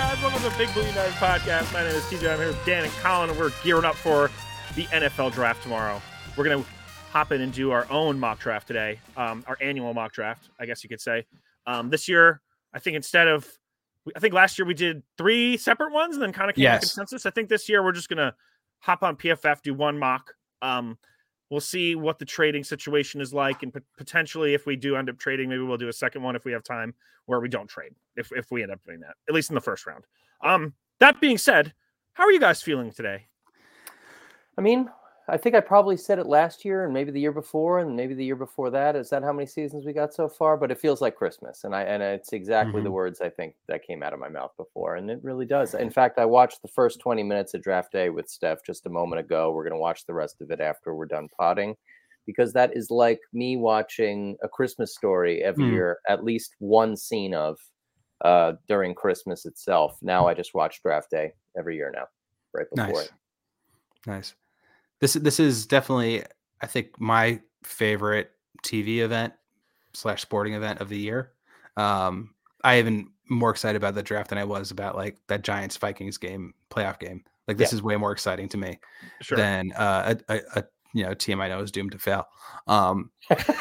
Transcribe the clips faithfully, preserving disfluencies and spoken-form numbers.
guys? Welcome to the Big Blue United podcast. My name is T J. I'm here with Dan and Colin, and we're gearing up for the N F L draft tomorrow. We're going to hop in and do our own mock draft today, um, our annual mock draft, I guess you could say. Um, this year, I think instead of, I think last year we did three separate ones and then kind of came yes. to consensus. I think this year we're just going to hop on P F F, do one mock. Um, we'll see what the trading situation is like, and p- potentially if we do end up trading, maybe we'll do a second one if we have time where we don't trade, if if we end up doing that, at least in the first round. Um, that being said, how are you guys feeling today? I mean, I think I probably said it last year and maybe the year before and maybe the year before that. Is that how many seasons we got so far? But it feels like Christmas. And I and it's exactly mm-hmm. the words I think that came out of my mouth before. And it really does. In fact, I watched the first twenty minutes of draft day with Steph just a moment ago. We're going to watch the rest of it after we're done potting, because that is like me watching A Christmas Story every mm. year, at least one scene of uh, during Christmas itself. Now I just watch draft day every year now, right before nice. it. Nice. This this is definitely, I think, my favorite T V event slash sporting event of the year. Um, I even more excited about the draft than I was about like that Giants Vikings game, playoff game. Like this yeah. is way more exciting to me sure. than uh, a, a, a you know team I know is doomed to fail. Um,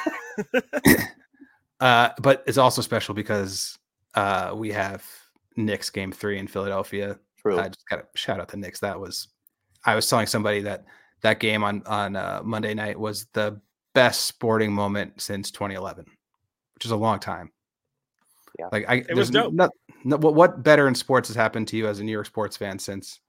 uh, but it's also special because uh, we have Knicks game three in Philadelphia. True. I just got to shout out the Knicks. That was I was telling somebody that. That game on on uh, Monday night was the best sporting moment since twenty eleven, which is a long time. Yeah, like I, it was dope. Not, not, what what better in sports has happened to you as a New York sports fan since?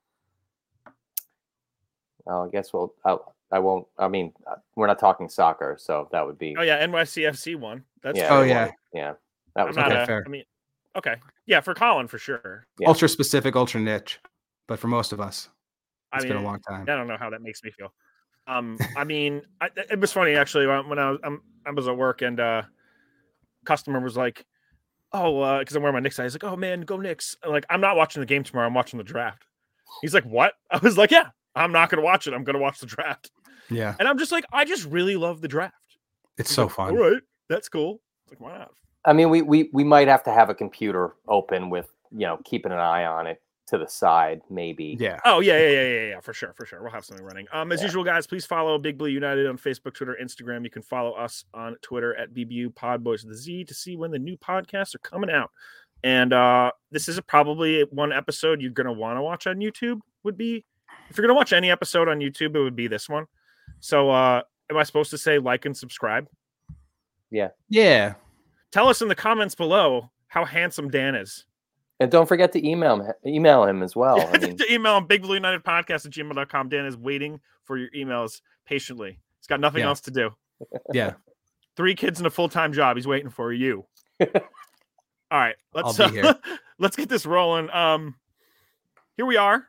Well, I guess we'll. I, I won't. I mean, we're not talking soccer, so that would be. Oh yeah, N Y C F C won. That's yeah. Oh yeah, won. yeah. That was not okay, a, fair. I mean, okay, yeah, for Colin for sure. Yeah. Ultra specific, ultra niche, but for most of us. It's I mean, been a long time. I don't know how that makes me feel. Um, I mean, I, it was funny actually when I was I'm, I was at work and uh, customer was like, "Oh, because uh, I'm wearing my Knicks." I was like, "Oh man, go Knicks!" I'm like, I'm not watching the game tomorrow. I'm watching the draft. He's like, "What?" I was like, "Yeah, I'm not going to watch it. I'm going to watch the draft." Yeah, and I'm just like, I just really love the draft. It's He's so like, fun. All right, that's cool. It's like, wow. I mean, we we we might have to have a computer open with you know keeping an eye on it. To the side, maybe. Yeah. Oh, yeah, yeah, yeah, yeah, yeah, for sure, for sure. We'll have something running. Um, as yeah. usual, guys, please follow Big Blue United on Facebook, Twitter, Instagram. You can follow us on Twitter at B B U Podboys with the Z to see when the new podcasts are coming out. And uh, this is a, probably one episode you're going to want to watch on YouTube. Would be if you're going to watch any episode on YouTube, it would be this one. So, uh, am I supposed to say like and subscribe? Yeah. Yeah. Tell us in the comments below how handsome Dan is. And don't forget to email him, email him as well. I mean, to email him, big blue united podcast at gmail dot com. Dan is waiting for your emails patiently. He's got nothing yeah. else to do. Yeah. Three kids and a full-time job. He's waiting for you. All right. Let's, I'll be here. Uh, let's get this rolling. Um, here we are.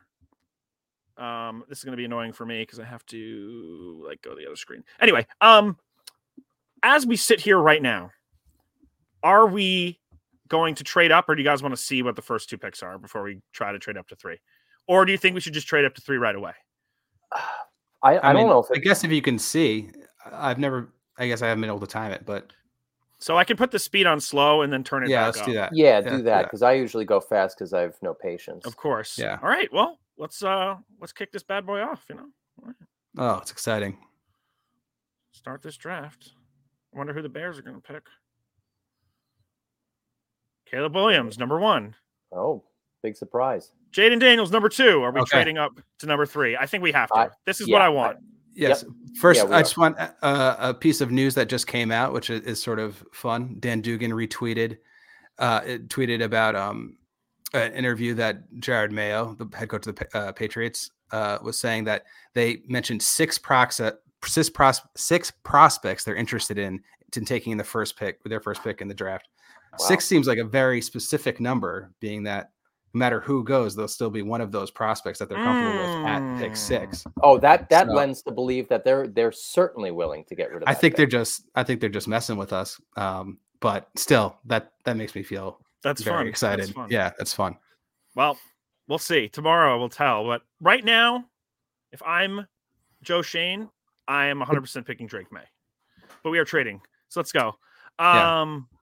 Um, this is going to be annoying for me because I have to like go to the other screen. Anyway, um, as we sit here right now, are we going to trade up, or do you guys want to see what the first two picks are before we try to trade up to three? Or do you think we should just trade up to three right away? I, I, I don't mean, know. If it, I guess if you can see, I've never, I guess I haven't been able to time it, but. So I can put the speed on slow and then turn it yeah, back let's up. do that. Yeah, do that, because I usually go fast because I have no patience. Of course. Yeah. All right, well, let's uh let's kick this bad boy off, you know. Right. Oh, it's exciting. Start this draft. I wonder who the Bears are going to pick. Caleb Williams, number one. Oh, big surprise. Jaden Daniels, number two. Are we okay. trading up to number three? I think we have to. I, this is yeah, what I want. I, yes. Yep. First, yeah, I just want uh, a piece of news that just came out, which is, is sort of fun. Dan Dugan retweeted, uh, tweeted about um, an interview that Jared Mayo, the head coach of the uh, Patriots, uh, was saying that they mentioned six prox- six, pros- six prospects they're interested in, in taking the first pick, their first pick in the draft. Wow. Six seems like a very specific number, being that no matter who goes, there'll still be one of those prospects that they're comfortable mm. with at pick six. Oh, that that so, lends to believe that they're they're certainly willing to get rid of. I that think pick. they're just I think they're just messing with us. Um, but still, that that makes me feel that's very fun. excited. That's fun. Yeah, that's fun. Well, we'll see. Tomorrow we'll tell. But right now, if I'm Joe Shane, I am one hundred percent picking Drake May. But we are trading, so let's go. Um. Yeah.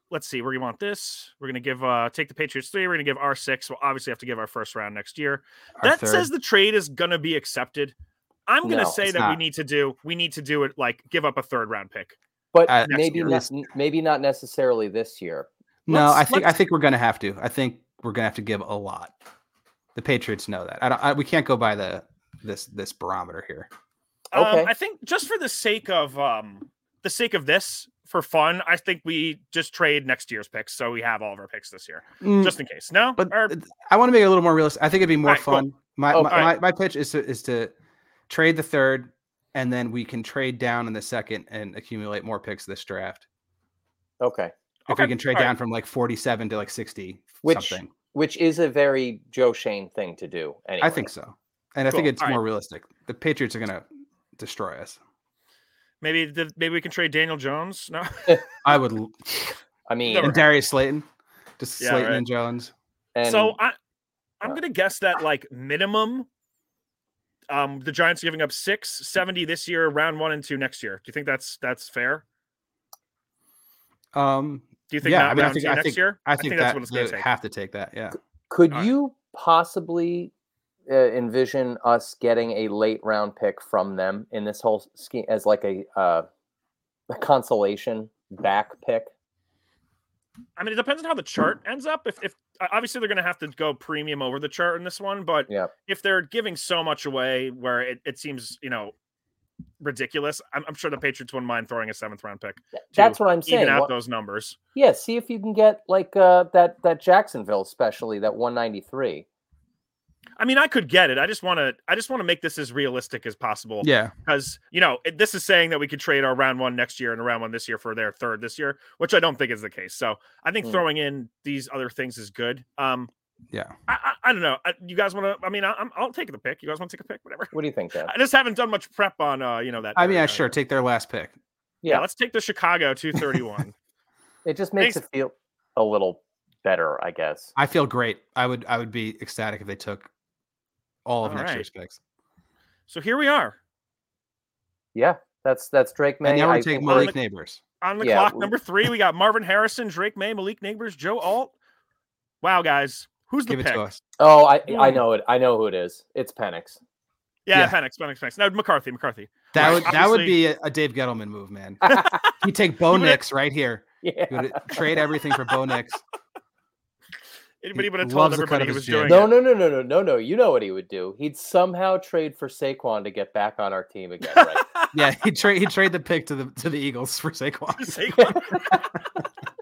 let's see, where you want this. We're gonna give uh take the Patriots three. We're gonna give our six. We'll obviously have to give our first round next year. Our That third. says the trade is gonna be accepted. I'm gonna No, say it's that we not. need to do we need to do it like give up a third round pick. But Uh, maybe year. not, maybe not necessarily this year. No, Let's- I think I let's- think we're gonna have to. I think we're gonna have to give a lot. The Patriots know that. I don't. I, we can't go by the this this barometer here. Okay. Um, I think just for the sake of um the sake of this, for fun, I think we just trade next year's picks so we have all of our picks this year, Mm, just in case. No, but Or- I want to make it a little more realistic. I think it'd be more All right, cool. fun. My Oh, my, all right. my my pitch is to is to trade the third, and then we can trade down in the second and accumulate more picks this draft. Okay. If Okay, we can trade all down right. from like forty-seven to like sixty Which something. which is a very Joe Shane thing to do. Anyway. I think so. And I think Cool. it's All more right. realistic. The Patriots are gonna destroy us. maybe the, maybe we can trade Daniel Jones. No, I would l- I mean, Never and Darius Slayton. Just Yeah, Slayton right. and Jones. and so I I'm uh, gonna guess that like minimum. Um, the Giants are giving up six seventy this year, round one and two next year. Do you think that's that's fair? Um Do you think Yeah, not I mean, I round think- two I next think- year? I think, that's that what it's they gonna take. have to take that. Yeah. could all right. you possibly uh, envision us getting a late round pick from them in this whole scheme as like a uh, a consolation back pick? I mean, it depends on how the chart ends up. If, if obviously they're going to have to go premium over the chart in this one, but Yeah. if they're giving so much away where it, it seems, you know, ridiculous, I'm, I'm sure the Patriots wouldn't mind throwing a seventh round pick. That's what I'm saying. Even out What- those numbers. yeah, see if you can get like uh, that that Jacksonville, especially that one ninety-three. I mean, I could get it. I just want to, I just want to make this as realistic as possible. Yeah. Because, you know, it, this is saying that we could trade our round one next year and a round one this year for their third this year, which I don't think is the case. So I think Hmm. throwing in these other things is good. Um, Yeah. I, I, I don't know. I, you guys want to, I mean, I, I'm, I'll take the pick. You guys want to take a pick? Whatever. What do you think, Dad? I just haven't done much prep on, uh, you know, that. I mean, area. yeah, sure. Take their last pick. Yeah. Yeah. Let's take the Chicago two thirty-one. It just makes Thanks. it feel a little better, I guess. I feel great. I would I would be ecstatic if they took all of All next right. year's picks. So here we are Yeah, that's that's Drake May. And now I we're taking think- Malik Neighbors. on the Yeah, clock. we- Number three, we got Marvin Harrison, Drake May, Malik Neighbors, Joe Alt. Wow, guys. Who's the Give it pick? to us. Oh, I I Hmm. know it. I know who it is. It's Penix. Yeah, Yeah. Penix, Penix, Penix. No, McCarthy, McCarthy. That Right, would that would obviously- be a, a Dave Gettleman move, man. You take Bo He would've- Nix right here. Yeah. You would trade everything for Bo Nix. Anybody would have He told loves the cut everybody of he his was jib. doing No, it. no, no, no, no, no, no. You know what he would do? He'd somehow trade for Saquon to get back on our team again, right? Yeah, he trade he trade the pick to the to the Eagles for Saquon. Saquon.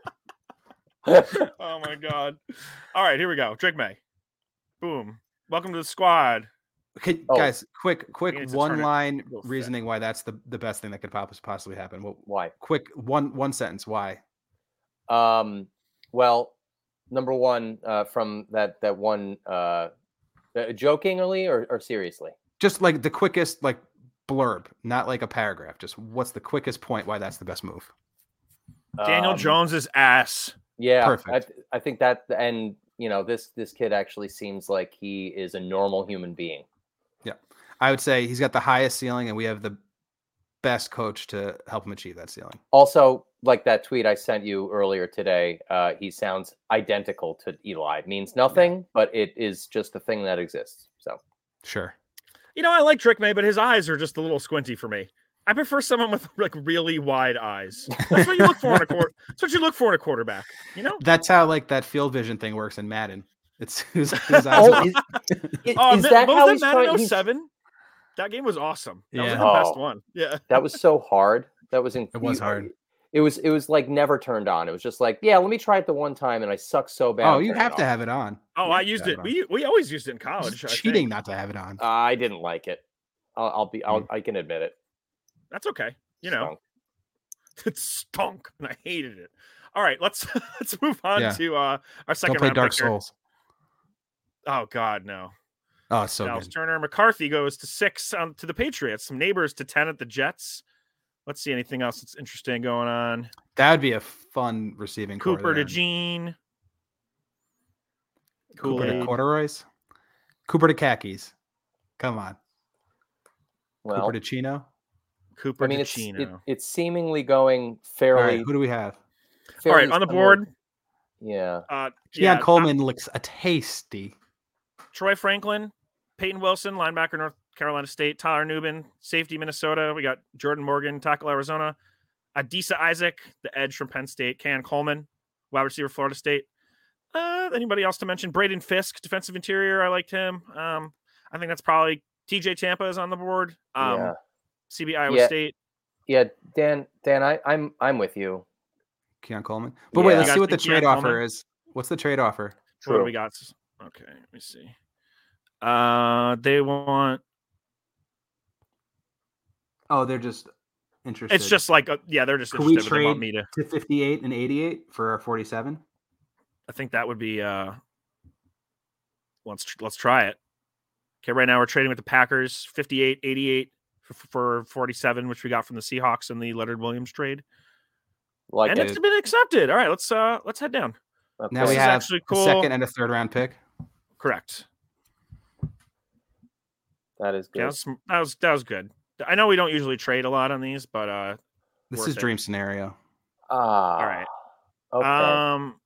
Oh my god. All right, here we go. Drake May. Boom. Welcome to the squad. Okay, Oh. guys, quick We quick need to turn one it line real fast. reasoning why that's the, the best thing that could pos- possibly happen. Well, Why? quick one one sentence why. Um, well, number one, uh, from that that one, uh, uh, jokingly or, or seriously? Just like the quickest like blurb, not like a paragraph. Just what's the quickest point why that's the best move. Daniel Um, Jones's ass. Yeah, I, Perfect. th- I think that, and you know, this this kid actually seems like he is a normal human being. I would say he's got the highest ceiling, and we have the best coach to help him achieve that ceiling. Also, like that tweet I sent you earlier today, uh, he sounds identical to Eli. It means nothing, but it is just a thing that exists. So Sure. You know, I like Drake May, but his eyes are just a little squinty for me. I prefer someone with like really wide eyes. That's what you look for in a quarter. That's what you look for in a quarterback. You know? That's how like that field vision thing works in Madden. It's his, his eyes. oh, are- is, is, Oh, is Ma- that what how was he's that trying? Madden he's- oh seven? That game was awesome. That was Yeah. the best Oh. one. Yeah. That was so hard. That was in, It was hard. It was it was like never turned on. It was just like, yeah, let me try it the one time, and I suck so bad. Oh, I you turned have it to off. have it on. Oh, You I have to used have it. on. We we always used it in It's college. I cheating think. not to have it on. I didn't like it. I'll, I'll be. I'll, Mm. I can admit it. That's okay. You know, Stunk. it stunk and I hated it. All right, let's let's move on Yeah. to uh our second Don't play round Dark pick here. Souls. Oh God, no. Oh, it's so Dallas good. Turner, McCarthy goes to six um, to the Patriots. Some Neighbors to ten at the Jets. Let's see anything else that's interesting going on. That would be a fun receiving core Cooper to there. Gene. Cooper to Kool-Aid. corduroys. Cooper to khakis. Come on. Well, Cooper to Chino. Cooper I mean, to it's Chino. it, it's seemingly going All fairly right, who do we have? All right, on the board. Yeah. Uh, Keon yeah, Coleman looks a tasty. Troy Franklin, Peyton Wilson, linebacker, North Carolina State. Tyler Nubin, safety, Minnesota. We got Jordan Morgan, tackle, Arizona. Adisa Isaac, the edge from Penn State. Keon Coleman, wide receiver, Florida State. Uh, anybody else to mention? Braden Fisk, defensive interior. I liked him. Um, I think that's probably T J Tampa is on the board. Um, yeah. C B Iowa Yeah. State. Yeah, Dan. Dan, I, I'm I'm with you. Keon Coleman. But Yeah. wait, You let's guys see what the think Keon trade offer Coleman? is. What's the trade offer? What do True. we got? Okay, let me see. Uh, they want. Oh, they're just interested. It's just like a, yeah, they're just Could we interested. But they want trade me to. to fifty-eight and eighty-eight for a forty-seven? I think that would be. Uh, let's let's try it. Okay, right now we're trading with the Packers, fifty-eight, eighty-eight for, for forty-seven, which we got from the Seahawks in the Leonard Williams trade, Like and it. it's been accepted. All right, let's uh let's head down. Okay. Now This we is have actually a cool. second and a third round pick. Correct. That is good. Yeah, that was, that was that was good. I know we don't usually trade a lot on these, but uh, This worth is it. dream scenario. Ah. all right. Okay. Um.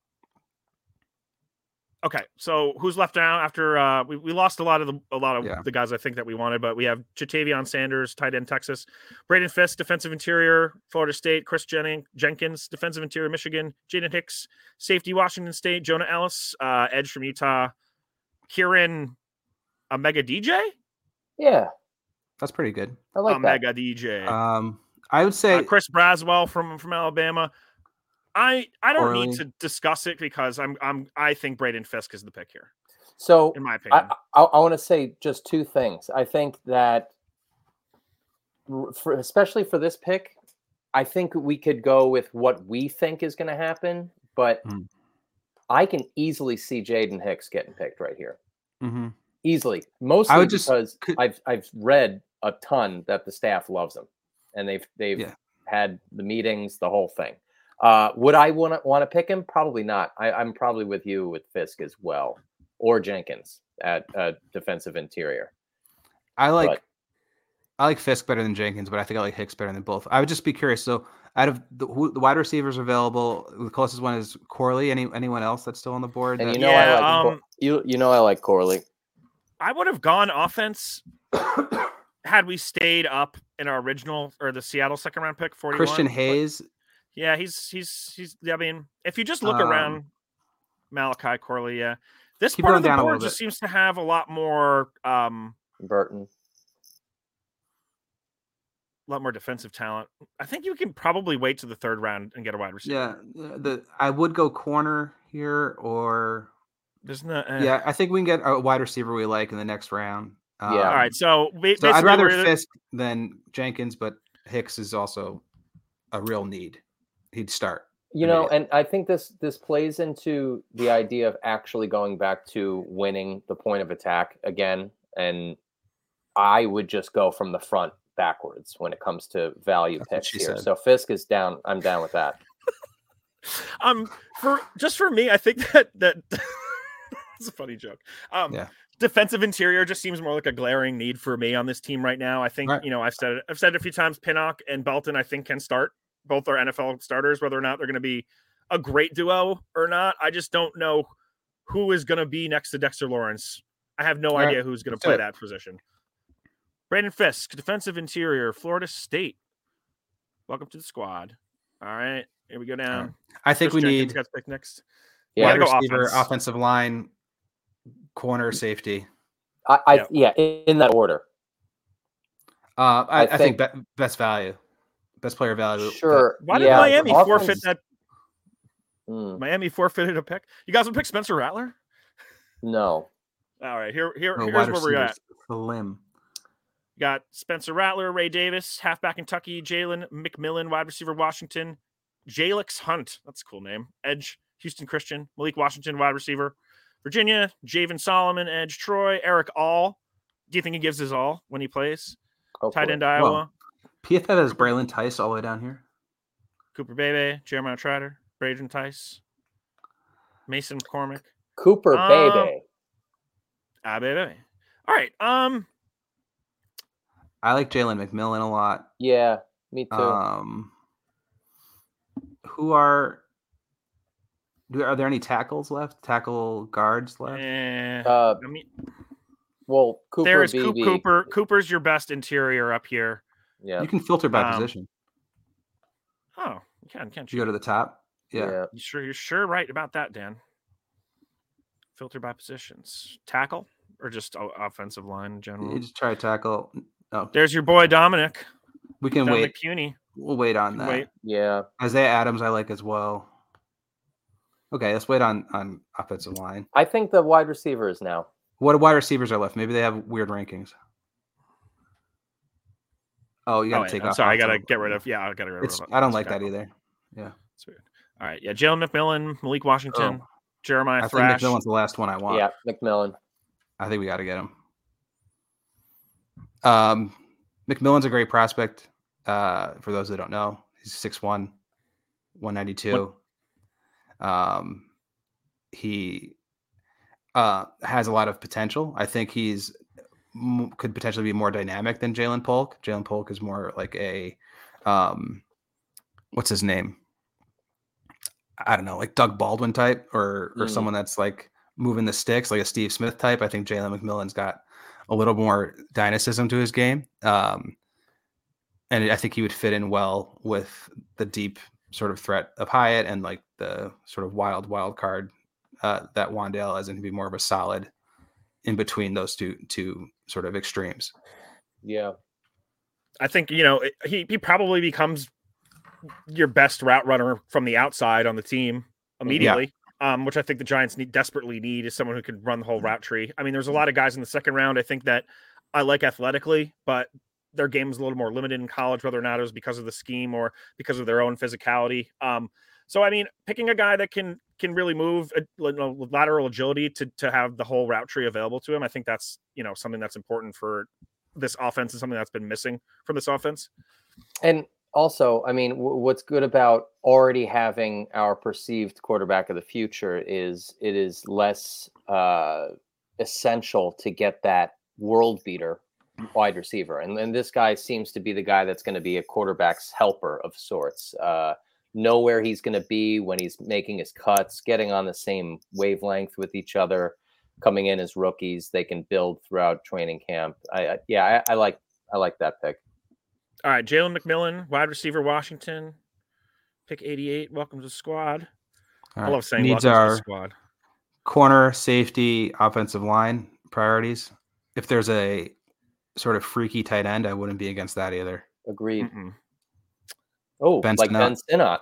Okay, so who's left now after uh, we, we lost a lot of the a lot of Yeah. the guys I think that we wanted, but we have Jatavion Sanders, tight end Texas, Braden Fisk, defensive interior Florida State, Chris Jennings, Jenkins, defensive interior Michigan, Jaden Hicks, safety Washington State, Jonah Ellis, uh, edge from Utah, Kieran Omega D J, yeah, That's pretty good. I like Omega D J, Um, I would say uh, Chris Braswell from from Alabama. I I don't Corley. need to discuss it because I'm I'm I think Braden Fisk is the pick here, that. So in my opinion. I, I, I want to say just two things. I think that, r- for, especially for this pick, I think we could go with what we think is going to happen, but Hmm. I can easily see Jaden Hicks getting picked right here. mhm. Easily, mostly would just- because could- I've I've read a ton that the staff loves him, and they've they've Yeah. had the meetings, the whole thing. Uh, would I want to want to pick him? Probably not. I, I'm probably with you with Fisk as well, or Jenkins at uh, defensive interior. I like But- I like Fisk better than Jenkins, but I think I like Hicks better than both. I would just be curious. So, out of the, who, the wide receivers available, the closest one is Corley. Any anyone else that's still on the board? And that- you know Yeah, I like Cor- um, you you know I like Corley. I would have gone offense had we stayed up in our original or the Seattle second round pick, forty-one. Christian but- Hayes. Yeah, he's he's he's. I mean, if you just look Um, around Malachi Corley, yeah, this keep part going of the down a board little just bit. seems to have a lot more, um, Burton. a lot more defensive talent. I think you can probably wait to the third round and get a wide receiver. Yeah, the I would go corner here, or There's no. Uh, yeah, I think we can get a wide receiver we like in the next round. Yeah. All Um, right. So, ba- So I'd basically rather we're- Fisk than Jenkins, but Hicks is also a real need. He'd start. You know, immediately. and I think this this plays into the idea of actually going back to winning the point of attack again. And I would just go from the front backwards when it comes to value That's what picks she here. said. So Fisk is down. I'm down with that. um for just for me, I think that that it's a funny joke. Um, Yeah. defensive interior just seems more like a glaring need for me on this team right now. I think Right. you know I've said it. I've said it a few times. Pinnock and Belton, I think, can start. Both are N F L starters. Whether or not they're going to be a great duo or not, I just don't know who is going to be next to Dexter Lawrence. I have no All right. idea who's going to Let's play do it. that position. Brandon Fisk, defensive interior, Florida State. Welcome to the squad. All right, here we go down. right. I think Chris we Jenkins need got picked next. Yeah, wide gotta go receiver, offense. offensive line, corner, safety. I, I Yeah. yeah, in that order. Uh, I, I I think, think- be- best value, best player value. Sure. Why did yeah, Miami offense- forfeit that? Mm, Miami forfeited a pick. You guys would pick Spencer Rattler? no. All right, here, here, Oh, here's wide where we're at. receivers, slim. Got Spencer Rattler, Ray Davis, halfback Kentucky, Jalen McMillan, wide receiver Washington, Jalix Hunt, that's a cool name, edge Houston Christian, Malik Washington, wide receiver Virginia, Javen Solomon, edge Troy, Eric All. Do you think he gives his all when he plays? Hopefully. Tight end Iowa, P F F has Braylon Tice all the way down here. Cooper Bebe, Jeremiah Trotter, Braden Tice, Mason McCormick. Cooper Uh, Bebe. Ah, baby. All right. Um, I like Jalen McMillan a lot. Yeah, me too. Um, who are Do, are there any tackles left? Tackle guards left? Eh, Uh, I mean, well, Cooper there is Coop, Beebe. Cooper. Cooper's your best interior up here. Yeah. You can filter by Um, position. Oh, you can, can't You you? go to the top. Yeah. yeah. You sure you're sure right about that, Dan? Filter by positions, tackle or just o- offensive line in general. You just try to tackle. Oh, There's your boy Dominic. we can Dominic wait. Puny. We'll wait on that. Wait. Yeah. Isaiah Adams, I like as well. Okay, let's wait on on offensive line. I think the wide receivers now. What wide receivers are left? Maybe they have weird rankings. Oh, you got to Oh, take I'm off. sorry, I gotta Offensive- get rid of. Yeah, I gotta get rid It's. of. I don't this like guy. that either. Yeah. It's weird. All right, yeah, Jalen McMillan, Malik Washington, Oh. Jeremiah I think Thrash. McMillan's the last one I want. Yeah, McMillan. I think we got to get him. Um, McMillan's a great prospect. Uh, for those that don't know, he's six one, one ninety-two. Um, he uh, has a lot of potential. I think he's m- could potentially be more dynamic than Jalen Polk. Jalen Polk is more like a, um, what's his name? I don't know, like Doug Baldwin type, or or Mm. someone that's like moving the sticks, like a Steve Smith type. I think Jalen McMillan's got a little more dynamism to his game. Um, and I think he would fit in well with the deep sort of threat of Hyatt and like the sort of wild, wild card uh, that Wan'Dale has, and to be more of a solid in between those two, two sort of extremes. Yeah. I think, you know, he, he probably becomes your best route runner from the outside on the team immediately. Yeah. Um, which I think the Giants need desperately need is someone who could run the whole route tree. I mean, there's a lot of guys in the second round I think that I like athletically, but their game is a little more limited in college, whether or not it was because of the scheme or because of their own physicality. Um, so, I mean, picking a guy that can can really move uh, with lateral agility to to have the whole route tree available to him, I think that's, you know, something that's important for this offense and something that's been missing from this offense. And also, I mean, w- what's good about already having our perceived quarterback of the future is it is less uh, essential to get that world beater wide receiver. And, and this guy seems to be the guy that's going to be a quarterback's helper of sorts. Uh, know where he's going to be when he's making his cuts, getting on the same wavelength with each other, coming in as rookies. They can build throughout training camp. I, I yeah, I, I like I like that pick. All right, Jalen McMillan, wide receiver, Washington, pick eighty-eight. Welcome to the squad. All I love right. saying Needs welcome our to the squad. Corner, safety, offensive line priorities. If there's a sort of freaky tight end, I wouldn't be against that either. Agreed. Mm-mm. Oh, Ben like Sinnott. Ben Sinnott.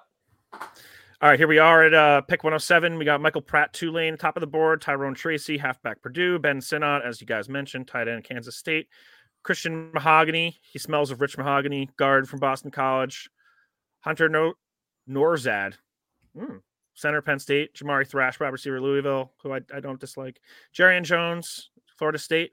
All right, here we are at uh, pick one oh seven. We got Michael Pratt, Tulane, top of the board. Tyrone Tracy, halfback Purdue. Ben Sinnott, as you guys mentioned, tight end Kansas State. Christian Mahogany, he smells of rich mahogany, guard from Boston College. Hunter no- Norzad, mm. center Penn State. Jamari Thrash, wide receiver Louisville, who I, I don't dislike. Jarian Jones, Florida State.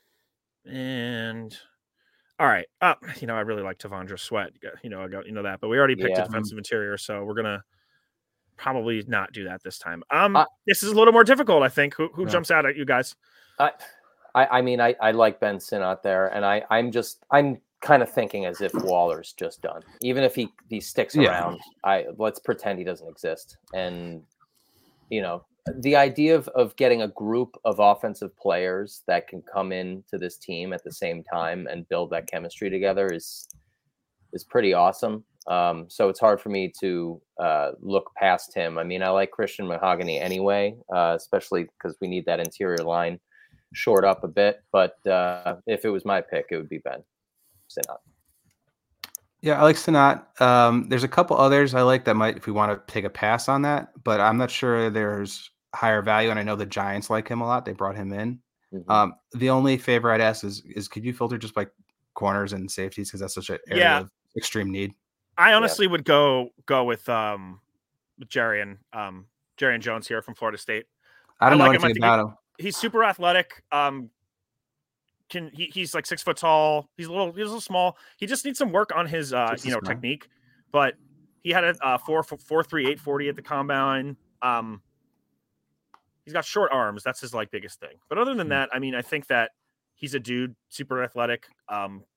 And all right, uh, you know, I really like Tavondra Sweat. You know, I got you know that, but we already picked Yeah. a defensive interior, so we're gonna probably not do that this time. Um, Uh, this is a little more difficult, I think. Who who Yeah. jumps out at you guys? I, I, I mean, I, I like Ben Sinnott there, and I, I'm just, I'm kind of thinking as if Waller's just done. Even if he, he sticks Yeah. around, I let's pretend he doesn't exist. And you know, the idea of of getting a group of offensive players that can come into this team at the same time and build that chemistry together is is pretty awesome. Um, so it's hard for me to uh, look past him. I mean, I like Christian Mahogany anyway, uh, especially because we need that interior line short up a bit. But uh, if it was my pick, it would be Ben Sinnott. Yeah, I like Sinnott. Um, there's a couple others I like that might, if we want to take a pass on that, but I'm not sure there's higher value. And I know the Giants like him a lot. They brought him in. Mhm. Um, the only favor I'd ask is, is could you filter just by corners and safeties? Because that's such an area Yeah. of extreme need. I honestly would go go with um with Jarian um Jarian Jones here from Florida State. I don't I know like him. I anything think about him. He's super athletic. Um, can he, he's like six foot tall. He's a little he's a little small. He just needs some work on his uh Just you know small. technique. But he had a uh, four four three eight forty at the combine. Um, he's got short arms. That's his like biggest thing. But other than Hmm. that, I mean, I think that he's a dude, super athletic. Um,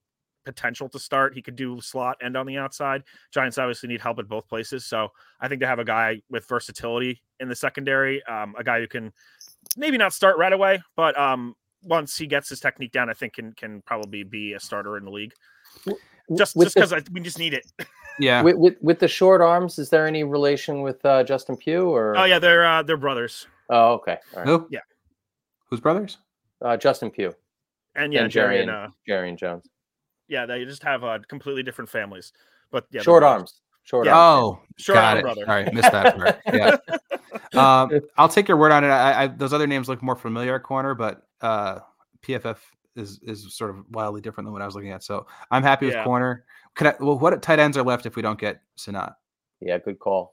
potential to start. He could do slot and on the outside. Giants obviously need help at both places. So I think to have a guy with versatility in the secondary, um, a guy who can maybe not start right away, but um, once he gets his technique down, I think can can probably be a starter in the league. Just with just because we just need it. Yeah. With, with with the short arms, is there any relation with uh, Justin Pugh or? Oh yeah, they're uh, they're brothers. Oh okay. All right. Who? Yeah. Who's brothers? Uh, Justin Pugh. And yeah, and Jerry Jerry and, and uh, Jerry and Jones. yeah, they just have uh, completely different families. But yeah, Short they're arms. Short Yeah. arms. Oh, Short got arm it. brother. All right, missed that part. Yeah. Um, I'll take your word on it. I, I, those other names look more familiar at corner, but uh, P F F is is sort of wildly different than what I was looking at. So I'm happy with Yeah. corner. Can I, well, what tight ends are left if we don't get Sanat? Yeah, good call.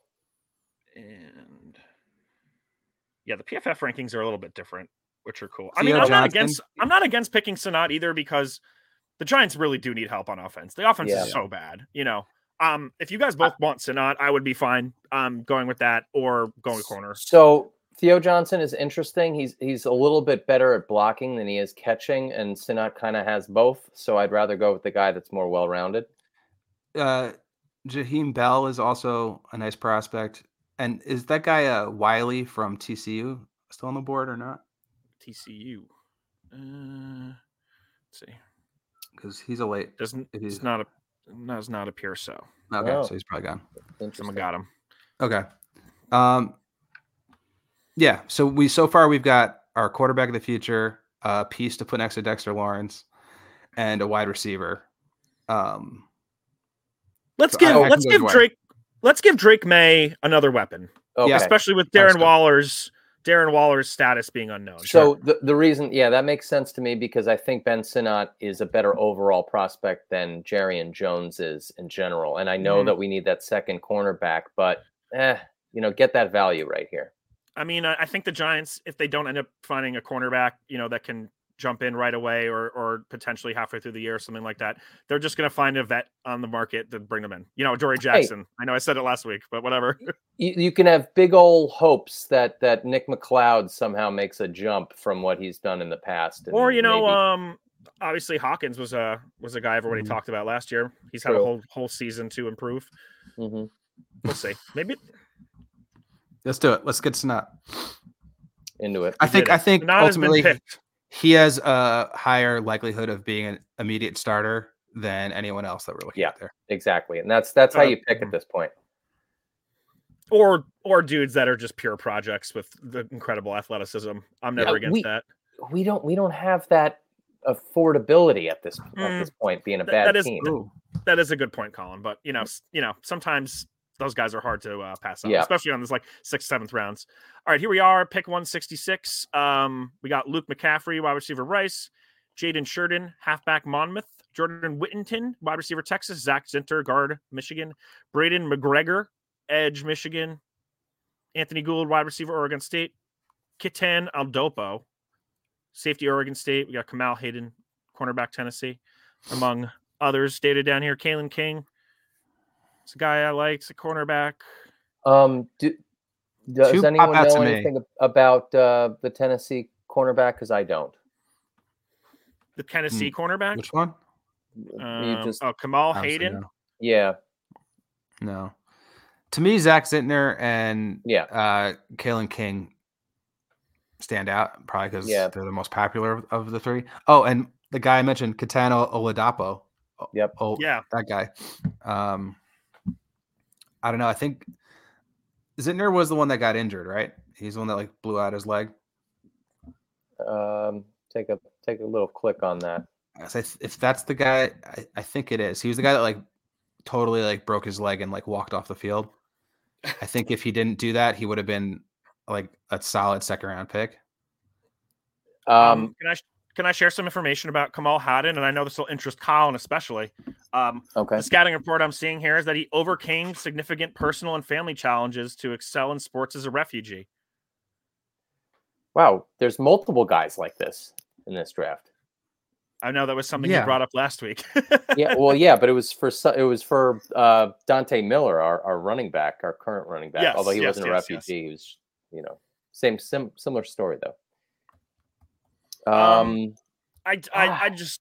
And yeah, the P F F rankings are a little bit different, which are cool. I mean, Theo I'm not Johnson? against I'm not against picking Sanat either because the Giants really do need help on offense. The offense Yeah. is so bad, you know. Um, if you guys both want Sanat, I would be fine um going with that or going with corner. So Theo Johnson is interesting. He's he's a little bit better at blocking than he is catching, and Sinat kind of has both. So I'd rather go with the guy that's more well-rounded. Uh, Jaheim Bell is also a nice prospect. And is that guy uh, Wiley from T C U still on the board or not? T C U. Uh, let's see. Because he's a late. Doesn't It is- it's not a does not appear so. Okay, Oh. so he's probably gone. Someone Interesting. got him. Okay. Um. Yeah. So we so far we've got our quarterback of the future, a piece to put next to Dexter Lawrence, and a wide receiver. Um. Let's So give I- I let's can go give either way. Drake let's give Drake May another weapon, Okay. Yeah. especially with Sounds Darren good. Waller's Darren Waller's status being unknown. So the, the reason, yeah, that makes sense to me because I think Ben Sinnott is a better overall prospect than Jerry and Jones is in general. And I know Mhm. that we need that second cornerback, but eh, you know, get that value right here. I mean, I I think the Giants, if they don't end up finding a cornerback, you know, that can jump in right away or or potentially halfway through the year or something like that, they're just going to find a vet on the market to bring them in. You know, Dory Jackson. I know I said it last week, but whatever. You, you can have big old hopes that that Nick McLeod somehow makes a jump from what he's done in the past. and Or you know, maybe- um, obviously Hawkins was a was a guy everybody Mhm. talked about last year. He's had a True. whole whole season to improve. Mhm. We'll see. Maybe Let's do it. Let's get Sanat. into it. I think. did I it. think Sanat has been ultimately picked. he has a higher likelihood of being an immediate starter than anyone else that we're looking Yeah. at there. Exactly. And that's that's how Uh, you pick mhm. at this point. or or dudes that are just pure projects with the incredible athleticism. I'm never Yeah, against we- that. We don't we don't have that affordability at this at Mm. this point being a That- bad that is- team. Ooh. That is a good point, Colin. But you know, s- you know, sometimes those guys are hard to uh, pass up, Yeah. especially on this like sixth, seventh rounds. All right, here we are, pick one sixty-six. Um, we got Luke McCaffrey, wide receiver Rice, Jaden Sheridan, halfback Monmouth, Jordan Whittington, wide receiver Texas, Zach Zinter, guard Michigan, Braden McGregor, edge Michigan, Anthony Gould, wide receiver Oregon State, Kitan Aldopo, safety Oregon State. We got Kamal Hayden, cornerback Tennessee, among others. Stated down here, Kalen King. It's a guy I like. It's a cornerback. Um, do, does Two pop anyone out know to me. anything ab- about uh, the Tennessee cornerback? Because I don't. The Tennessee cornerback. Which one? you Um, just oh, Kamal Honestly, Hayden. no. yeah No. To me, Zach Zintner and Yeah. uh, Kalen King stand out probably because Yeah. they're the most popular of, of the three. Oh, and the guy I mentioned, Katana Oladapo. Oh, Yep. Oh, Yeah. that guy. Um, I don't know. I think Zintner was the one that got injured, right? He's the one that like blew out his leg. um, take a take a little click on that. So if- if that's the guy, I, I think it is. He was the guy that like totally like broke his leg and like walked off the field. I think if he didn't do that, he would have been like a solid second round pick. Um, Um, can I can I share some information about Kamal Hayden? And I know this will interest Colin especially. Um, okay. The scouting report I'm seeing here is that he overcame significant personal and family challenges to excel in sports as a refugee. Wow, there's multiple guys like this in this draft. I know that was something Yeah. you brought up last week. Yeah, well, yeah, but it was for su- it was for uh, Dante Miller, our, our running back, our current running back. Yes, Although he yes, wasn't a yes, yes. refugee, he was, you know, same sim- similar story though. Um, Um, I, I, I Ah. just,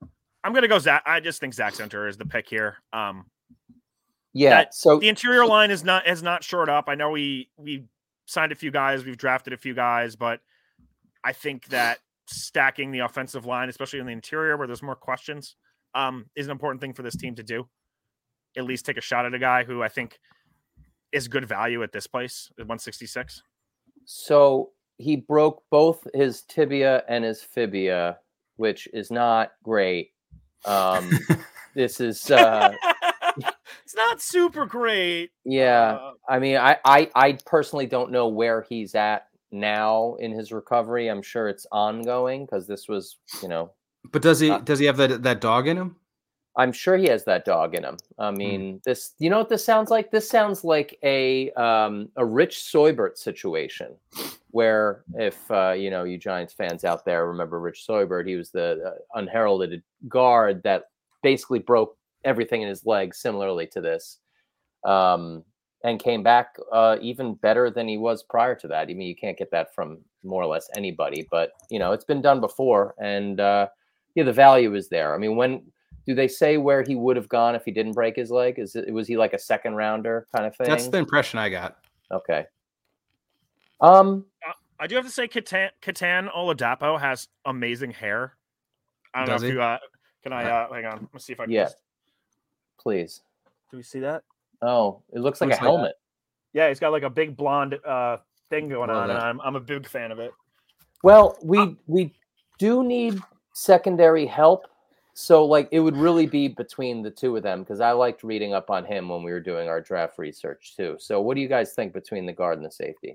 I'm gonna go Zach. I just think Zach Center is the pick here. Um, yeah. that, so the interior line is not has not shored up. I know we we signed a few guys, we've drafted a few guys, but I think that stacking the offensive line, especially in the interior where there's more questions, um, is an important thing for this team to do. At least take a shot at a guy who I think is good value at this place at one sixty-six. So he broke both his tibia and his fibia, which is not great. Um, this is uh, it's not super great. Yeah, uh, I mean, I, I I personally don't know where he's at now in his recovery. I'm sure it's ongoing because this was, you know. But does he uh, does he have that that dog in him? I'm sure he has that dog in him. I mean, mm. this, you know what this sounds like? This sounds like a um, a Rich Seubert situation where if, uh, you know, you Giants fans out there remember Rich Seubert, he was the uh, unheralded guard that basically broke everything in his leg similarly to this um, and came back uh, even better than he was prior to that. I mean, you can't get that from more or less anybody, but, you know, it's been done before. And, uh, yeah, the value is there. I mean, when... Do they say where he would have gone if he didn't break his leg? Is it was he like a second rounder kind of thing? That's the impression I got. Okay. Um, uh, I do have to say, Catan, Catan Oladapo has amazing hair. I don't Does know if he? you uh, can I uh, hang on. Let's see if I can. Yeah. Just... Please. Do we see that? Oh, it looks like looks a like helmet. That. Yeah, he's got like a big blonde uh, thing going Love on, that. and I'm I'm a big fan of it. Well, we uh, we do need secondary help. So, like, it would really be between the two of them because I liked reading up on him when we were doing our draft research, too. So, what do you guys think between the guard and the safety?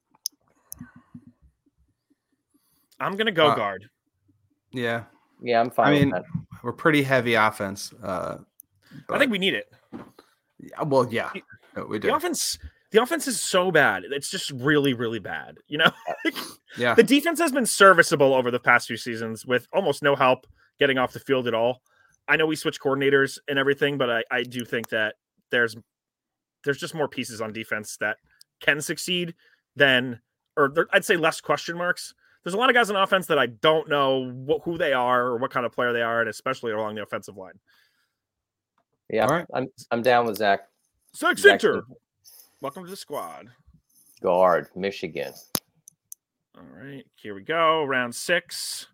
I'm going to go uh, guard. Yeah. Yeah, I'm fine I mean, with that. We're pretty heavy offense. Uh, I think we need it. Yeah, well, yeah, no, we do. The offense, the offense is so bad. It's just really, really bad. You know, yeah. The defense has been serviceable over the past few seasons with almost no help getting off the field at all. I know we switched coordinators and everything, but I, I do think that there's there's just more pieces on defense that can succeed than, or there, I'd say less question marks. There's a lot of guys on offense that I don't know what, who they are or what kind of player they are, and especially along the offensive line. Yeah, right. I'm I'm down with Zach. Zach Center, welcome to the squad. Guard, Michigan. All right, here we go. Round six.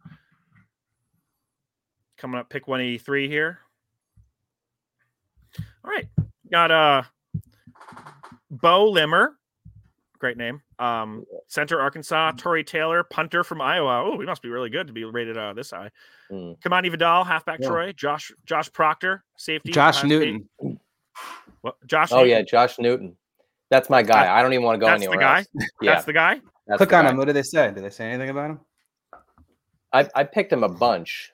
Coming up, pick one eighty-three here. All right. Got uh, Bo Limmer. Great name. Um, center, Arkansas. Torrey Taylor, punter from Iowa. Oh, we must be really good to be rated uh, this high. Mm. Kamani Vidal, halfback, yeah. Troy. Josh Josh Proctor, safety. Josh Newton. What? Josh Oh, Newton. yeah, Josh Newton. That's my guy. That's, I don't even want to go that's anywhere the guy? else. Yeah. That's the guy? That's Click the on guy. him. What did they say? Did they say anything about him? I, I picked him a bunch.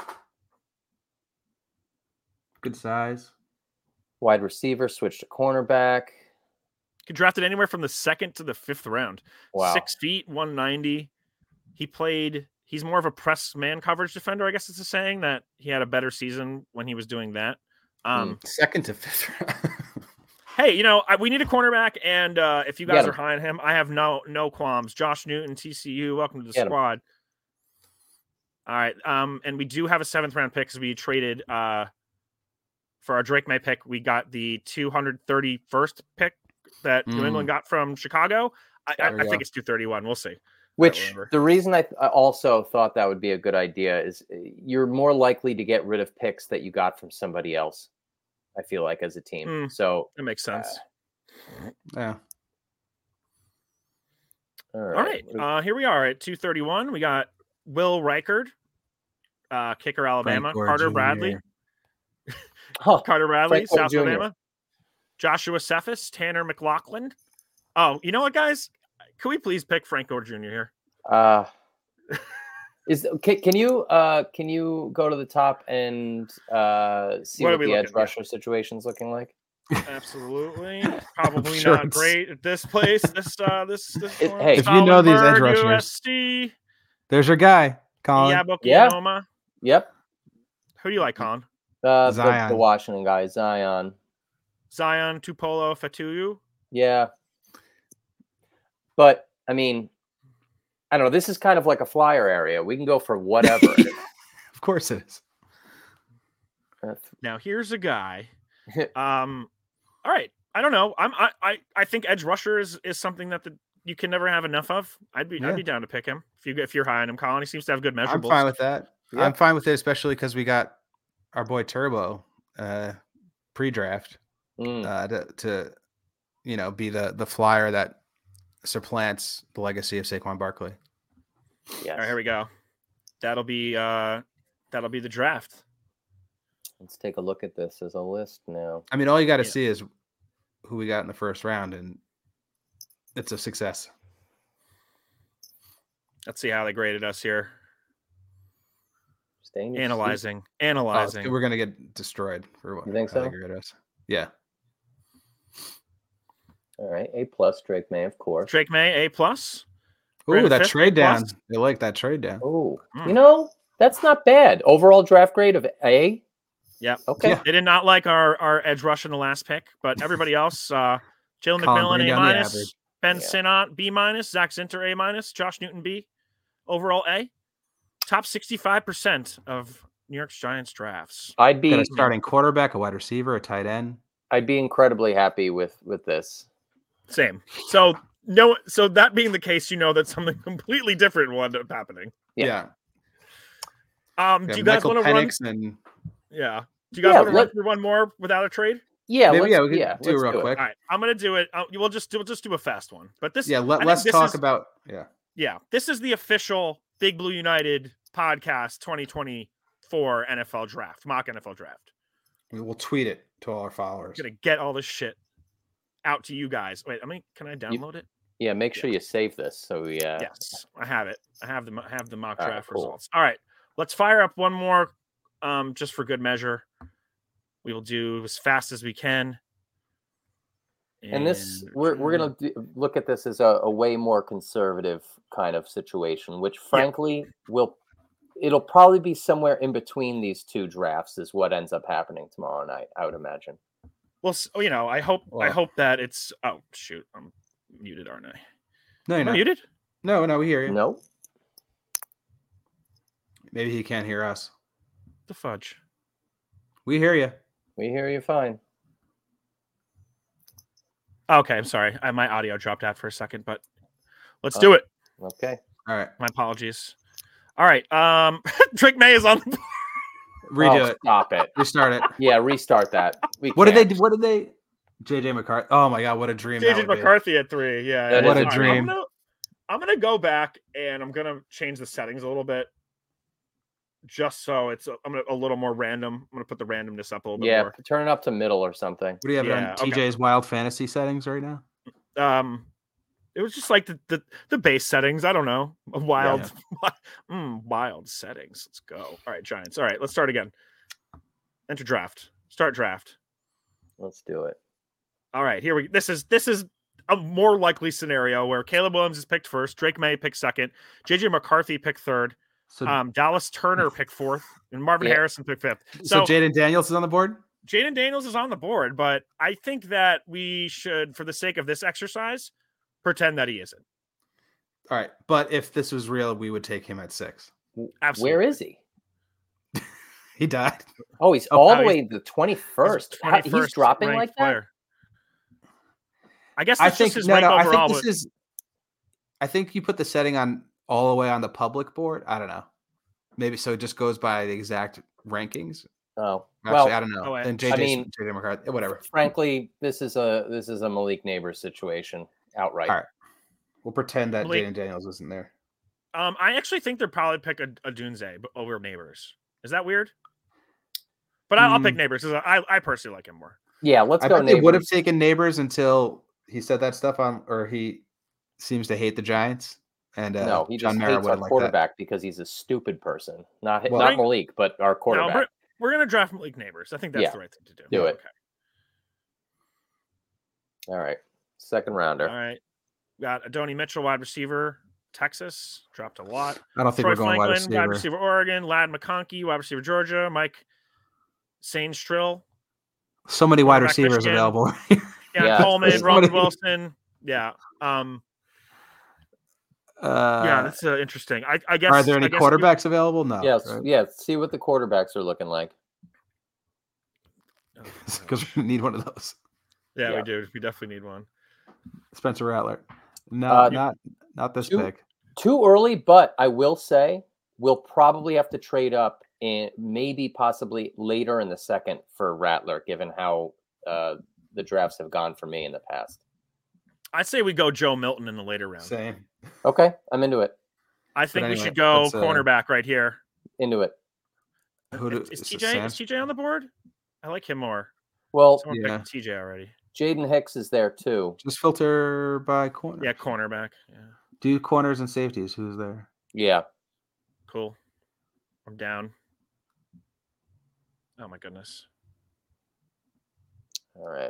Good size. Wide receiver, switched to cornerback. He drafted anywhere from the second to the fifth round. Wow. Six feet, one ninety. He played, he's more of a press man coverage defender, I guess it's a saying, that he had a better season when he was doing that. Um, second to fifth round. Hey, you know, I, we need a cornerback, and uh, if you guys Get are high on him, I have no no qualms. Josh Newton, T C U, welcome to the Get squad. Him. All right, um, and we do have a seventh round pick because we traded uh, for our Drake May pick. We got the two hundred thirty-first pick that mm. New England got from Chicago. I, I, I think it's two thirty-one. We'll see. Which the reason I, th- I also thought that would be a good idea is you're more likely to get rid of picks that you got from somebody else. I feel like as a team. Mm, so that makes sense. Uh, yeah. All right. right. All right. Uh, here we are at two thirty-one. We got Will Reichard, uh, kicker, Alabama. Frank Carter Junior Bradley. Huh. Carter Bradley, Frank South Junior Alabama. Joshua Cephas, Tanner McLaughlin. Oh, you know what, guys? Can we please pick Frank Gore Junior here? Uh, is can, can you uh can you go to the top and uh see what, what the edge rusher at? Situation's looking like? Absolutely, probably sure not great at this place. This uh this, this it, hey, if you know these edge rushers, U S C. There's your guy, Colin. Yeah. Noma. Yep. Who do you like, Colin? Uh, the, the Washington guy, Zion. Zion Tupolo Fatuyu. Yeah. But I mean, I don't know. This is kind of like a flyer area. We can go for whatever. Of course it is. Now here's a guy. Um, all right. I don't know. I'm I I, I think edge rusher is, is something that the you can never have enough of. I'd be Yeah. I'd be down to pick him if you if you're high on him. Colin, he seems to have good measurables. I'm fine with that. Yeah. I'm fine with it, especially because we got our boy Turbo uh, pre-draft Mm. uh, to, to you know be the the flyer that supplants the legacy of Saquon Barkley. Yes. All right, here we go. That'll be uh that'll be the draft. Let's take a look at this as a list now. I mean, all you got to Yeah. see is who we got in the first round, and it's a success. Let's see how they graded us here. Stay in your seat. Analyzing, Oh, analyzing. we're gonna get destroyed for what You think how they so? grade us. Yeah. All right, A plus Drake May, of course. Drake May, A plus. Ooh, Brandon that Fifth, trade A down. plus. They like that trade down. Oh, Mm. you know that's not bad. Overall draft grade of A. Yep. Okay. Yeah. They did not like our, our edge rush in the last pick, but everybody else, uh, Jalen Colin, McMillan, bring A down the minus, average. Ben Yeah. Sinnott, B minus, Zach Zinter, A minus, Josh Newton, B, overall A. Top sixty-five percent of New York Giants drafts. I'd Got be a starting quarterback, a wide receiver, a tight end. I'd be incredibly happy with with this. Same. So no, so that being the case, you know that something completely different will end up happening. Yeah. Um, Yeah, do you guys Michael want to run? Penix and Yeah. Do you guys Yeah, want to run let- through one more without a trade? Yeah, maybe let's, yeah, we can yeah, do it let's real do quick. All right, I'm gonna do it. Uh, we'll just do, we'll just do a fast one. But this, Yeah, I let, think let's this talk is- about yeah. Yeah, this is the official Big Blue United podcast twenty twenty-four N F L draft, mock N F L draft. We will tweet it to all our followers. I'm gonna get all this shit out to you guys. Wait, I mean, can I download it? Yeah, make sure you save this. So we uh Yes, I have it. I have the mo- I have the mock All right, draft cool. results. All right, let's fire up one more, um, just for good measure. We will do as fast as we can. and this we're we're gonna do, look at this as a, a way more conservative kind of situation, which frankly will it'll probably be somewhere in between these two drafts is what ends up happening tomorrow night, I would imagine. well, s- you know, I hope I Well- hope that it's. Oh shoot, I'm muted, aren't I? No, you're Am I not. muted? No, no, we hear you. No? Maybe he can't hear us. The fudge. We hear you. We hear you fine. Okay, I'm sorry. I, my audio dropped out for a second, but let's Oh. do it. Okay. All right. My apologies. All right. Um, Drake May is on the board. Redo Oh, it. Stop it. Restart it. Yeah, restart that. We What did they can't. do? What did they J J McCarthy? Oh my god, what a dream. J that J would be. McCarthy at three. Yeah. That yeah. is a All right, dream. I'm gonna, I'm gonna go back and I'm gonna change the settings a little bit, just so it's a, I'm gonna a little more random. I'm gonna put the randomness up a little bit Yeah, more. turn it up to middle or something. What do you have it Yeah, on okay. T J's wild fantasy settings right now? Um, it was just like the the, the base settings. I don't know. A wild, mm, wild settings. Let's go. All right, Giants. All right, let's start again. Enter draft. Start draft. Let's do it. All right, here we. This is this is a more likely scenario where Caleb Williams is picked first, Drake May picked second, J J McCarthy picked third, So, um, Dallas Turner picked fourth, and Marvin Yeah. Harrison picked fifth. so So, Jaden Daniels is on the board. Jaden Daniels is on the board, but I think that we should, for the sake of this exercise, pretend that he isn't. All right, but if this was real, we would take him at six. Absolutely. Where is he? He died. Oh, he's Oh, all no, the he's- way to the twenty-first. How- He's twenty-first dropping ranked like that? player. I guess I that's think just his no, rank no. I overall. think this but is. I think you put the setting on all the way on the public board. I don't know. Maybe so. It just goes by the exact rankings. Oh, Actually, well, I don't know. oh, I- and J J, I mean- J J McCarthy, whatever. frankly, this is a this is a Malik Neighbors situation outright. All right. We'll pretend that Malik- Jaden Daniels isn't there. um, I actually think they'd probably pick a, a Dunze b- over Neighbors. Is that weird? But I, I'll pick Mm. Neighbors because I, I personally like him more. Yeah, let's I go bet they would have Neighbors. taken Neighbors until he said that stuff on, or he seems to hate the Giants. And uh, No, he John just Mara hates our wouldn't like that. quarterback because he's a stupid person. Not Well- not Malik, but our No, quarterback. we're, we're gonna draft Malik Neighbors. I think that's Yeah. the right thing to do. Do it. Okay. All right, second rounder. All right. Got Adonai Mitchell, wide receiver, Texas, dropped a lot. I don't think Troy we're going Franklin, wide receiver. wide receiver, Oregon. Lad McConkey, wide receiver, Georgia. Mike Sainstrill, So many wide quarterback, receivers Michigan. available. Deion Yeah, Coleman, there's Roman so many. Wilson. Yeah. Um. uh, Yeah, that's uh, interesting. I, I guess. are there any I guess you- quarterbacks available? No. Yes, right? yeah. See what the quarterbacks are looking like. because we need one of those. Yeah, Yeah. we do. We definitely need one. Spencer Rattler. No, Uh, not not this Too, pick. too early, but I will say we'll probably have to trade up and maybe possibly later in the second for Rattler, given how uh, the drafts have gone for me in the past. I'd say we go Joe Milton in the later round. Same. Okay, I'm into it. I think anyway, we should go let's, uh, cornerback right here. Into it. Who do, Is is it T J Sam? is T J on the board? I like him more. Well, Someone Yeah. picked T J already. Jaden Hicks is there too. Just filter by corner. Yeah, cornerback. Yeah, Do corners and safeties. Who's there? Yeah. cool. I'm down. Oh my goodness. All right.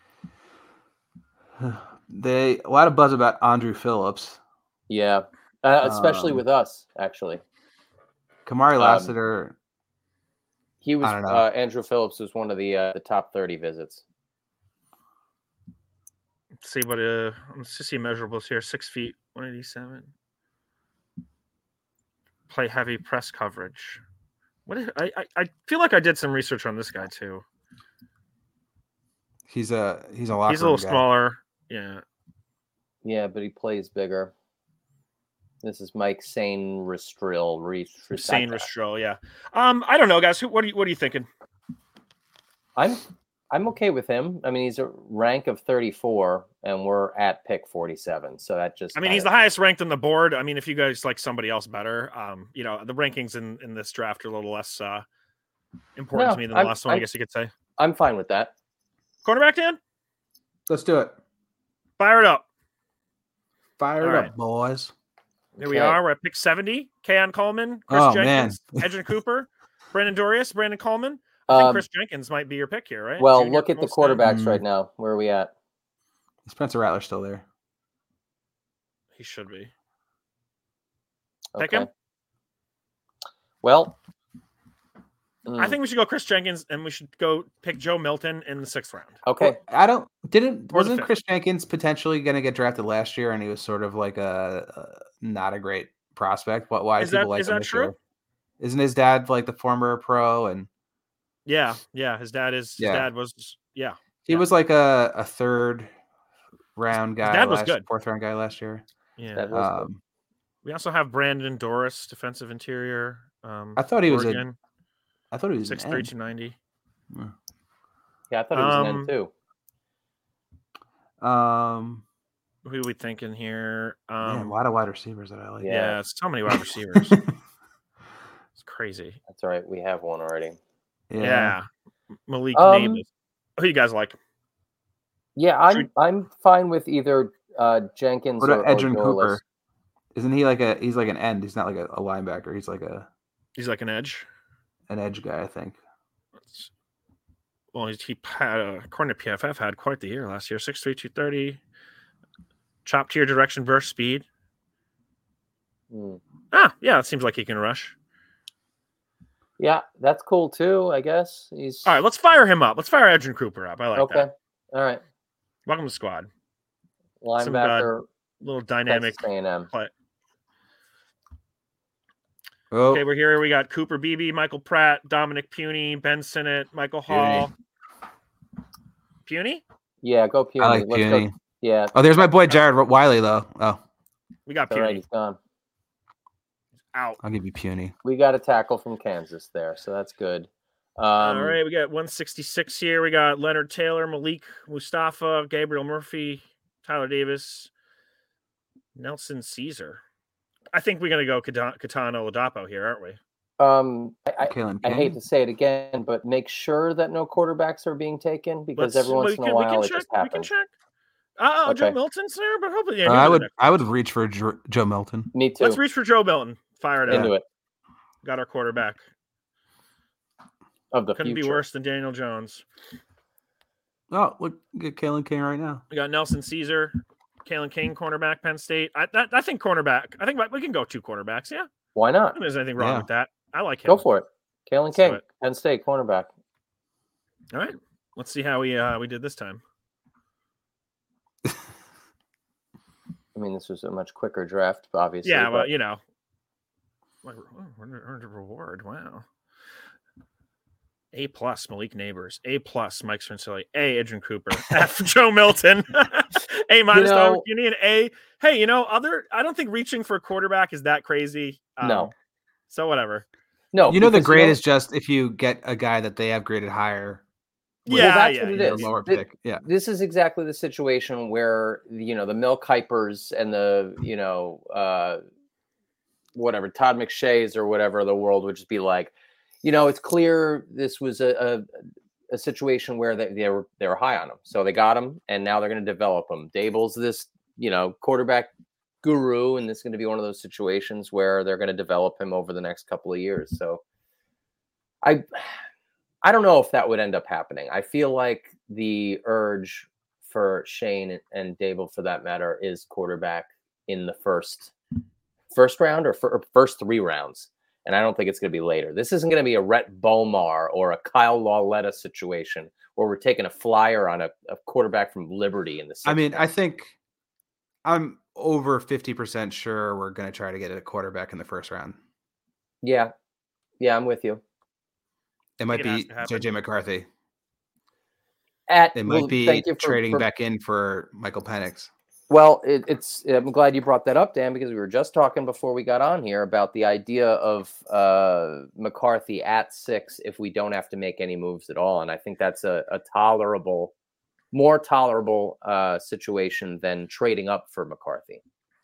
They a lot of buzz about Andrew Phillips. Yeah. Uh, especially Um, with us, actually. Kamari Um, Lassiter. He was I don't know. uh, Andrew Phillips was one of the uh, the top thirty visits. Let's see what uh let's just see measurables here. Six feet, one eighty-seven. Play heavy press coverage. What is, I, I I feel like I did some research on this guy too. He's a he's a locker He's a little room guy. smaller. Yeah. Yeah, but he plays bigger. This is Mike Sane Restrill. Restrill. Sane Restrell, yeah. Um, I don't know, guys. Who what are you what are you thinking? I'm I'm okay with him. I mean, he's a rank of thirty-four, and we're at pick forty-seven. So that just I mean, he's the highest ranked on the board. I mean, if you guys like somebody else better, um, you know, the rankings in, in this draft are a little less uh important No, to me than the I'm- last one, I I'm- guess you could say. I'm fine with that. Cornerback, Dan? Let's do it. Fire it up. Fire All it right. up, boys. Here we Okay. are. We're at pick seventy. Keon Coleman, Chris Oh, Jenkins, man. Edgerrin Cooper, Brandon Dorius, Brandon Coleman. I think Um, Chris Jenkins might be your pick here, right? well, Junior look at the full stack. quarterbacks Mm. right now. Where are we at? Spencer Rattler's still there. He should be. Okay. Pick him? Well, I mm, think we should go Chris Jenkins, and we should go pick Joe Milton in the sixth round. okay. Well, I don't didn't Or the wasn't fifth. Chris Jenkins potentially going to get drafted last year, and he was sort of like a, a not a great prospect. But why do Is that- people like is him that this true? year? Isn't his dad like the former pro? And Yeah, yeah. His dad is. His Yeah. dad was. Yeah, he Yeah. was like a, a third round guy. dad was last, good. Fourth round guy last year. yeah. That was good. Um, We also have Brandon Doris, defensive interior. Um, I thought he was a- Oregon, I thought he was six an three, end. two ninety. Yeah, I thought he was an um, end too. Um, Who are we thinking here? man, Um, a lot of wide receivers that I like. yeah. Yeah. so many wide receivers. It's crazy. That's all right. We have one already. Yeah, Malik Um, Nabis. Who you guys like? Yeah, I'm Should- I'm fine with either uh, Jenkins What or, about or Edgerrin Dolis. Cooper? Isn't he like a he's like an end? He's not like a, a linebacker. He's like a He's like an edge. an edge guy, I think. Let's- Well, he's, he had, uh, according to P F F, had quite the year last year. six three, two thirty. Chop tier direction versus speed. Hmm. Ah, yeah, it seems like he can rush. Yeah, that's cool too. I guess he's All right, let's fire him up. Let's fire Edgerrin Cooper up. I like okay. that. All right, Welcome to the squad. linebacker, Little dynamic Texas A and M. play. Oh, Okay, we're here. We got Cooper Beebe, Michael Pratt, Dominic Puny, Ben Sinnott, Michael Hall. Puny? Yeah, go Puny. I like Let's Puny. go. Yeah, Oh, there's my boy Jared Wiley though. Oh, We got all right, Puny. he's gone. Out. I'll give you Puny. We got a tackle from Kansas there, so that's good. Um, All right, we got one sixty-six here. We got Leonard Taylor, Malik Mustafa, Gabriel Murphy, Tyler Davis, Nelson Caesar. I think we're going to go Kata- Katana Ladapo here, aren't we? Um, I, I, Kalen I hate King. to say it again, but make sure that no quarterbacks are being taken because Let's- every once we in a can- we can while it check, just We can happens. check. Uh, Joe Okay. Milton's there, but hopefully, yeah, Uh, he'll I be would next. I would reach for Dr- Joe Milton. Me too. Let's reach for Joe Milton. Fire it Into up. it Got our quarterback. of the Couldn't future. be worse than Daniel Jones. Oh, look, get Kalen King right now. We got Nelson Caesar, Kalen King, cornerback, Penn State. I that, I think cornerback. I think we can go two cornerbacks. Yeah, I Why don't not? think there's anything wrong Yeah. with that. I like him. Go for it. Kalen Let's do King, it. Penn State cornerback. All right. Let's see how we uh, we did this time. I mean, this was a much quicker draft, obviously. Yeah, well, but you know, like, oh, earned earned a reward. Wow. A plus Malik Neighbors, A plus Mike Spencelli, A Adrian Cooper, F Joe Milton, A minus Dominic Union, A. Hey, you know, other. I don't think reaching for a quarterback is that crazy. Um, no. So whatever. No, you know the grade you know, is just if you get a guy that they have graded higher. Yeah, well, that's yeah, what it is. Lower this, pick. Yeah. This is exactly the situation where, you know, the Mel Kipers and the, you know, uh, whatever, Todd McShays or whatever of the world would just be like, you know, it's clear this was a, a, a situation where they, they were they were high on him. So they got him, and now they're going to develop him. Daboll's this, you know, quarterback guru, and this is going to be one of those situations where they're going to develop him over the next couple of years. So I I don't know if that would end up happening. I feel like the urge for Shane and Daboll, for that matter, is quarterback in the first first round or, for, or first three rounds. And I don't think it's going to be later. This isn't going to be a Rhett Bomar or a Kyle Lauletta situation where we're taking a flyer on a, a quarterback from Liberty in the sixth I mean, round. I think I'm over fifty percent sure we're going to try to get a quarterback in the first round. Yeah. Yeah, I'm with you. It might it be J J McCarthy. At, it might well, be for, trading for, back in for Michael Penix. Well, it, it's. I'm glad you brought that up, Dan, because we were just talking before we got on here about the idea of uh, McCarthy at six if we don't have to make any moves at all, and I think that's a, a tolerable, more tolerable uh, situation than trading up for McCarthy.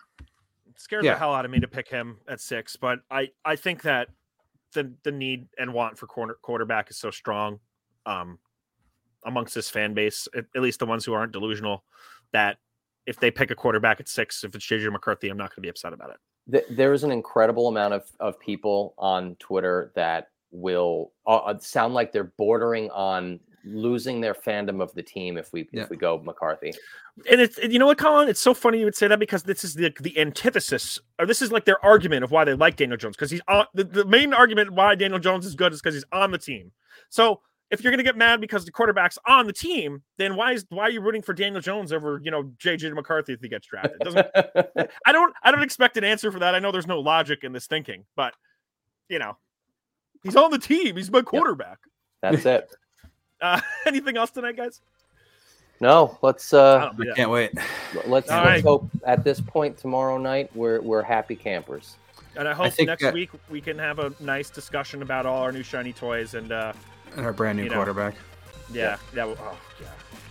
It scared yeah. the hell out of me to pick him at six, but I, I think that the the need and want for corner quarterback is so strong um, amongst this fan base, at, at least the ones who aren't delusional, that if they pick a quarterback at six, if it's J J McCarthy, I'm not going to be upset about it. There is an incredible amount of, of people on Twitter that will uh, sound like they're bordering on losing their fandom of the team if we yeah. if we go McCarthy. And it's, you know what, Colin? It's so funny you would say that, because this is the the antithesis, or this is like their argument of why they like Daniel Jones, because he's on the, the main argument why Daniel Jones is good is because he's on the team. So if you're going to get mad because the quarterback's on the team, then why is why are you rooting for Daniel Jones over, you know, J J McCarthy if he gets drafted? It doesn't I don't I don't expect an answer for that. I know there's no logic in this thinking, but you know, he's on the team. He's my quarterback. Yep. That's it. uh, anything else tonight, guys? No, let's uh I can't wait. Let's, let's right. hope at this point tomorrow night we're we're happy campers. And I hope I next that... week we can have a nice discussion about all our new shiny toys and uh And our brand new quarterback. Know, yeah. Yeah. Oh, yeah.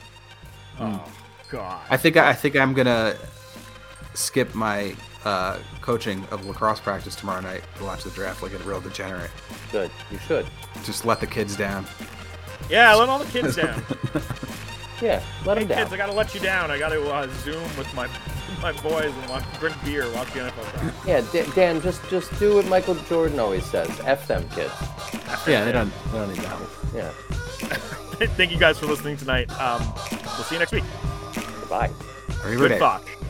Oh, mm. God. I think I think I'm gonna skip my uh, coaching of lacrosse practice tomorrow night to watch the draft like a real degenerate. Good. You should. Just let the kids down. Yeah, let all the kids down. Yeah, let hey, them down. Kids, I gotta let you down. I gotta uh, Zoom with my my boys and watch, drink beer, watch the N F L draft. Yeah, D- Dan, just just do what Michael Jordan always says: F them kids. F yeah, they don't they don't need that. Yeah. Thank you guys for listening tonight. Um, we'll see you next week. Goodbye. Good thought.